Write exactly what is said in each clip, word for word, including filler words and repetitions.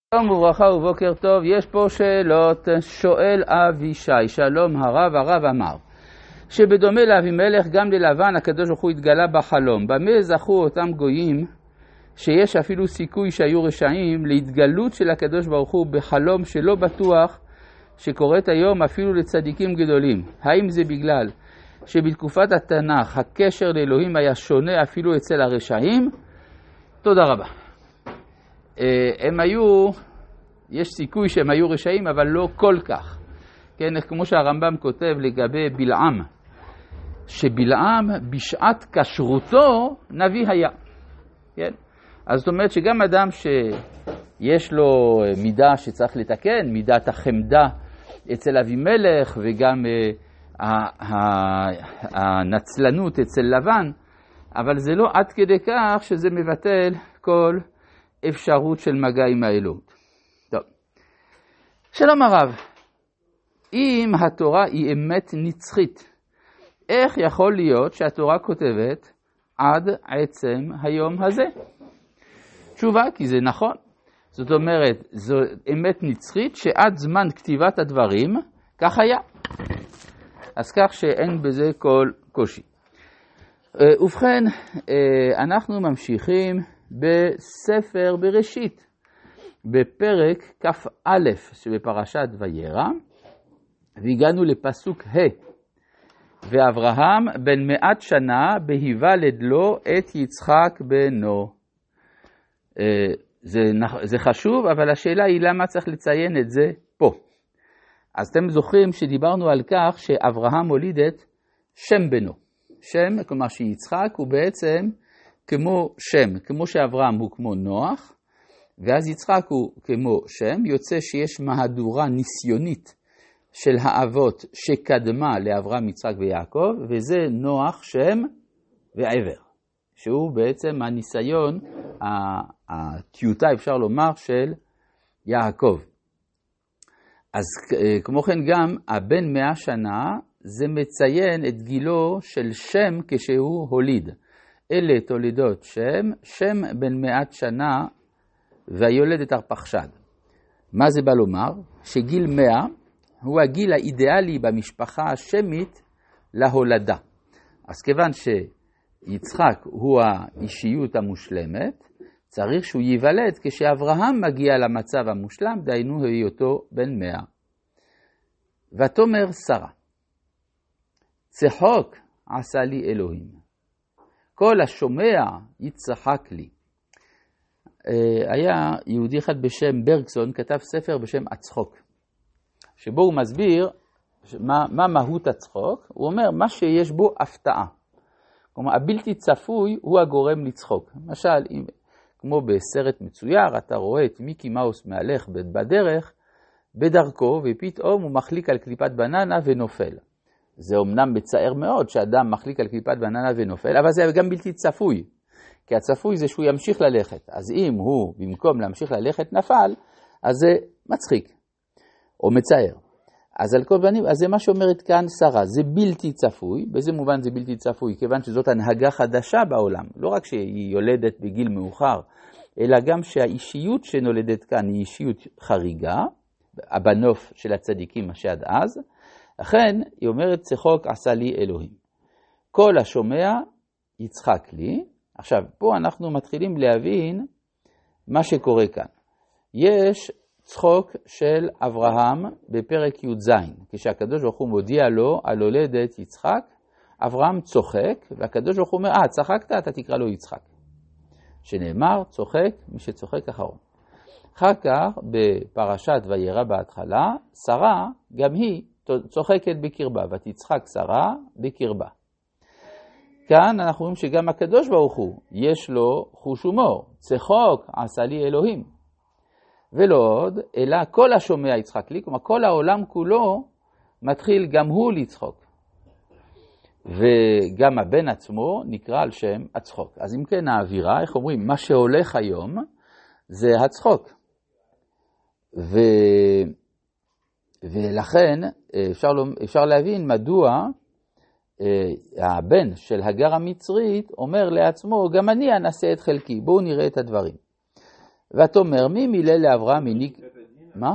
שלום וברכה ובוקר טוב. יש פה שאלות. שואל אבישי, שלום הרב, הרב אמר שבדומה לאבימלך גם ללבן הקדוש ברוך הוא התגלה בחלום. במה זכו אותם גויים שיש אפילו סיכוי שהיו רשעים להתגלות של הקדוש ברוך הוא בחלום שלא בטוח שקורית היום אפילו לצדיקים גדולים? האם זה בגלל שבתקופת התנ"ך הקשר לאלוהים היה שונה אפילו אצל הרשעים? תודה רבה. הם היו, יש סיכוי שהם היו רשעים, אבל לא כל כך. כן, כמו שהרמב"ם כותב לגבי בלעם, שבלעם בשעת כשרותו נביא היה. כן? אז זאת אומרת שגם אדם שיש לו מידה שצריך לתקן, מידת החמדה אצל אבימלך, וגם הנצלנות אצל לבן, אבל זה לא עד כדי כך שזה מבטל כל אפשרות של מגע עם האלוהות. טוב. שלום הרב, אם התורה היא אמת נצחית, איך יכול להיות שהתורה כותבת עד עצם היום הזה? תשובה, כי זה נכון. זאת אומרת, זו אמת נצחית שעד זמן כתיבת הדברים כך היה. אז כך שאין בזה כל קושי. ובכן, אנחנו ממשיכים בספר בראשית, בפרק כ"א שבפרשת וירא, והגענו לפסוק ה' ואברהם בן מאת שנה בהיוולד לו את יצחק בנו. זה, זה חשוב, אבל השאלה היא למה צריך לציין את זה פה. אז אתם זוכרים שדיברנו על כך שאברהם הוליד את שם בנו. שם, כלומר שיצחק הוא בעצם כמו שם, כמו שאברהם הוא כמו נוח, ואז יצחק הוא כמו שם, יוצא שיש מהדורה ניסיונית של האבות שקדמה לאברהם, יצחק ויעקב, וזה נוח, שם ועבר, שהוא בעצם הניסיון, הטיוטה אפשר לומר של יעקב. אז כמו כן גם הבן מאה שנה זה מציין את גילו של שם כשהוא הוליד. אלה תולדות שם, שם בן מאת שנה והיולדת ארפחשד. מה זה בא לומר? שגיל מאה הוא הגיל האידיאלי במשפחה השמית להולדה. אז כיוון שיצחק הוא האישיות המושלמת, צריך שהוא ייוולד כשאברהם מגיע למצב המושלם, דהיינו היותו בן מאה. ותאמר שרה, צחוק עשה לי אלוהים. כל השומע יצחק לי. היה יהודי אחד בשם ברגסון, כתב ספר בשם הצחוק, שבו הוא מסביר מה, מה מהות הצחוק. הוא אומר, מה שיש בו הפתעה. כלומר, הבלתי צפוי הוא הגורם לצחוק. למשל, אם, כמו בסרט מצויר, אתה רואה את מיקי מאוס מהלך בדרך, בדרכו, ופתאום הוא מחליק על קליפת בננה ונופל. זה אומנם מצער מאוד שאדם מחליק על קליפת בננה ונופל, אבל זה גם בלתי צפוי. כי הצפוי זה שהוא ימשיך ללכת. אז אם הוא במקום להמשיך ללכת נפל, אז זה מצחיק או מצער. אז על כל פנים, אז זה מה שאומרת כאן שרה, זה בלתי צפוי. באיזה מובן זה בלתי צפוי? כיוון שזאת הנהגה חדשה בעולם. לא רק שהיא יולדת בגיל מאוחר, אלא גם שהאישיות שנולדת כאן היא אישיות חריגה, הבנוף של הצדיקים שעד אז. לכן היא אומרת, צחוק עשה לי אלוהים. כל השומע יצחק לי. עכשיו, פה אנחנו מתחילים להבין מה שקורה כאן. יש צחוק של אברהם בפרק י"ז, כשהקדוש ברוך הוא מודיע לו על הולדת יצחק, אברהם צוחק, והקדוש ברוך הוא אומר, אה, צחקת, אתה תקרא לו יצחק. שנאמר, צוחק מי שצוחק אחרון. אחר כך, בפרשת וירא בהתחלה, שרה, גם היא, צוחקת בקרבה, ותצחק שרה בקרבה. כאן אנחנו רואים שגם הקדוש ברוך הוא, יש לו חוש הומור, צחוק עשה לי אלוהים. ולא עוד, אלא כל השומע יצחק לי, כלומר כל העולם כולו מתחיל גם הוא לצחוק. וגם הבן עצמו נקרא על שם הצחוק. אז אם כן האווירה, איך אומרים, מה שהולך היום זה הצחוק. ו... ולכן אפשר, אפשר להבין מדוע הבן של הגר המצרית אומר לעצמו, גם אני אנסה את חלקי. בואו נראה את הדברים. ותאמר מי מילל לאברהם מניק... מה?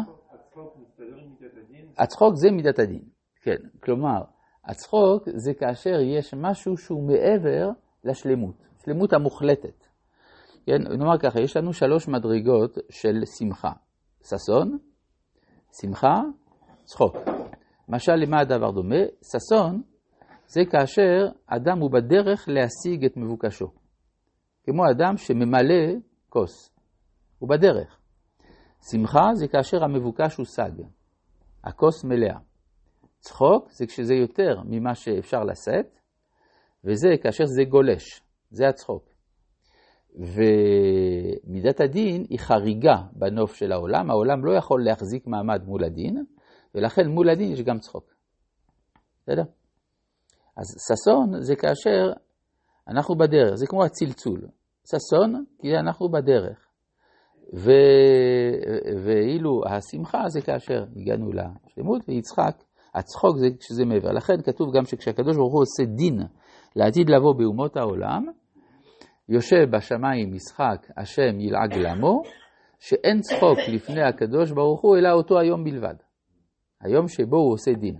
הצחוק זה מידת הדין. כן, כלומר, הצחוק זה כאשר יש משהו שהוא מעבר לשלמות, שלמות המוחלטת. כן, נאמר ככה, יש לנו שלוש מדרגות של שמחה. ששון, שמחה, צחוק. משל למה הדבר דומה? ששון זה כאשר אדם הוא בדרך להשיג את מבוקשו. כמו אדם שממלא כוס. הוא בדרך. שמחה זה כאשר המבוקש הושג. הכוס מלאה. צחוק זה כשזה יותר ממה שאפשר לשאת, וזה כאשר זה גולש. זה הצחוק. ומידת הדין היא חריגה בנוף של העולם. העולם לא יכול להחזיק מעמד מול הדין, ולכן מול הדין יש גם צחוק. בסדר? אז ששון זה כאשר אנחנו בדרך. זה כמו הצלצול. ששון כי אנחנו בדרך. ו... ואילו השמחה זה כאשר הגענו לשלמות, ויצחק, הצחוק זה כשזה מעבר. לכן כתוב גם שכשהקדוש ברוך הוא עושה דין לעתיד לבוא באומות העולם, יושב בשמיים משחק השם ילעג למו, שאין צחוק לפני הקדוש ברוך הוא, אלא אותו היום בלבד. היום שבו הוא עושה דין.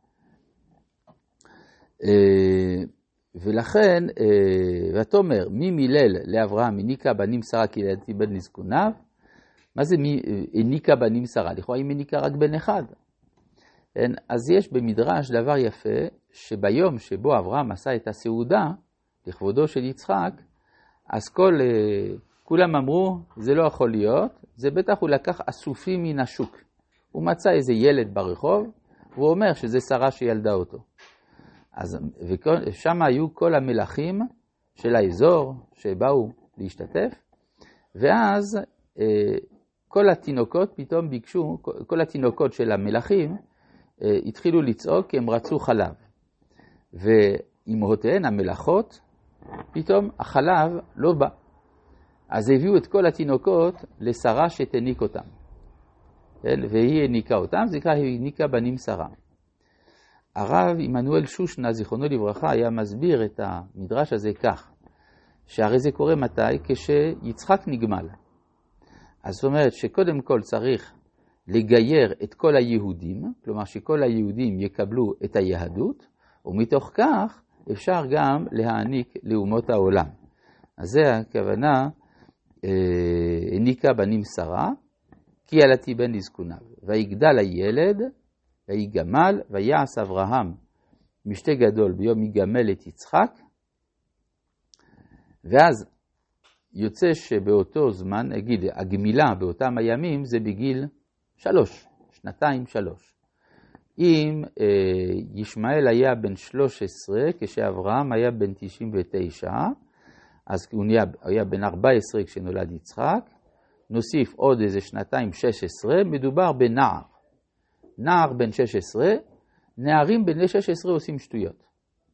ולכן, ותאמר, מי מילל לאברהם, הניקה בנים שרה כי ילדתי בן לזקוניו? מה זה מי הניקה בנים שרה? לכאורה היא מניקה רק בן אחד. אז יש במדרש דבר יפה, שביום שבו אברהם עשה את הסעודה, לכבודו של יצחק, אז כל, כולם אמרו, זה לא יכול להיות, זה בטח הוא לקח אסופים מן השוק. הוא מצא איזה ילד ברחוב, והוא אומר שזה שרה שילדה אותו. אז שם היו כל המלכים של האזור שבאו להשתתף, ואז כל התינוקות פתאום ביקשו, כל התינוקות של המלכים התחילו לצעוק כי הם רצו חלב. ואימהותיהן המלאכות, פתאום החלב לא בא. אז הביאו את כל התינוקות לשרה שתניק אותם. והיא הניקה אותם, זה נקרא היא הניקה בנים שרה. הרב עמנואל שושנה, זיכרונו לברכה, היה מסביר את המדרש הזה כך, שהרי זה קורה מתי? כשיצחק נגמל. אז זאת אומרת שקודם כל צריך לגייר את כל היהודים, כלומר שכל היהודים יקבלו את היהדות, ומתוך כך אפשר גם להעניק לאומות העולם. אז זה הכוונה, הניקה בנים שרה, כי ילדתי בן לזקוניו. ויגדל הילד, ויגמל, ויעש אברהם משתה גדול ביום יגמל את יצחק, ואז יוצא שבאותו זמן, אגיד, הגמילה באותם הימים זה בגיל שלוש, שנתיים שלוש. אם אה, ישמעאל היה בן שלוש עשרה, כשאברהם היה בן תשעים ותשע, אז הוא היה, היה בן ארבע עשרה כשנולד יצחק, נוסיף עוד איזה שנתיים שש עשרה, מדובר בנער. נער בן שש עשרה, נערים בני שש עשרה עושים שטויות.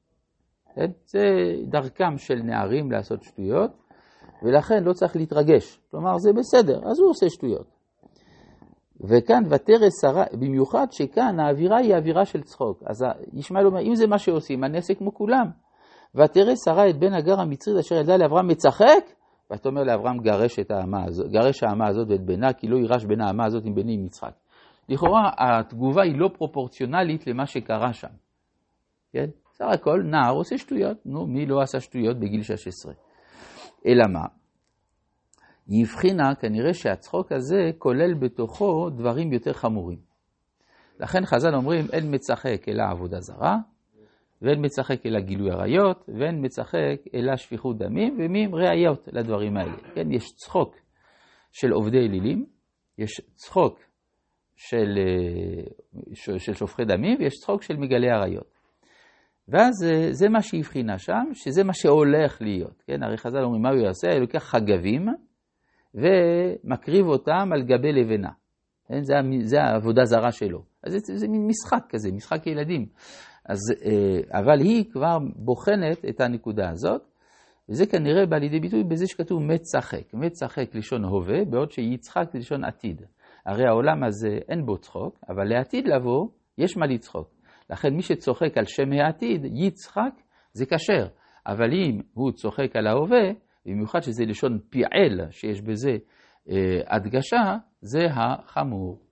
זה דרכם של נערים לעשות שטויות, ולכן לא צריך להתרגש. כלומר, זה בסדר, אז הוא עושה שטויות. וכאן ותרא שרה, במיוחד שכאן האווירה היא האווירה של צחוק. אז ישמעאל אומר, אם זה מה שעושים, אני אעשה כמו כולם. ותרא שרה את בן הגר המצרית אשר ילדה לאברהם מצחק, ואתה אומר לאברהם גרש את האמה הזאת, גרש האמה הזאת ואת בנה, כי לא יירש בין האמה הזאת עם בני עם יצחק. לכאורה התגובה היא לא פרופורציונלית למה שקרה שם. כן? סך הכל נער עושה שטויות. נו, מי לא עשה שטויות בגיל שש עשרה? אלא מה? יבחינה כנראה שהצחוק הזה כולל בתוכו דברים יותר חמורים. לכן חז"ל אומרים, אין מצחק אלא עבודה זרה, ואין מצחק אלא גילוי עריות, ואין מצחק אלא שפיכות דמים, ומי ראיות לדברים האלה. כן, יש צחוק של עובדי אלילים, יש צחוק של, של שופכי דמים, ויש צחוק של מגלי עריות. ואז זה מה שהבחינה שם, שזה מה שהולך להיות. כן, הרי חז"ל אומרים, מה הוא יעשה? הוא לוקח חגבים, ומקריב אותם על גבי לבנה. כן, זה, זה העבודה זרה שלו. אז זה, זה מין משחק כזה, משחק ילדים. אז, אבל היא כבר בוחנת את הנקודה הזאת, וזה כנראה בא לידי ביטוי בזה שכתוב מצחק. מצחק לשון הווה, בעוד שיצחק לשון עתיד. הרי העולם הזה אין בו צחוק, אבל לעתיד לבוא יש מה לצחוק. לכן מי שצוחק על שם העתיד, יצחק, זה כשר. אבל אם הוא צוחק על ההווה, במיוחד שזה לשון פיעל, שיש בזה הדגשה זה החמור.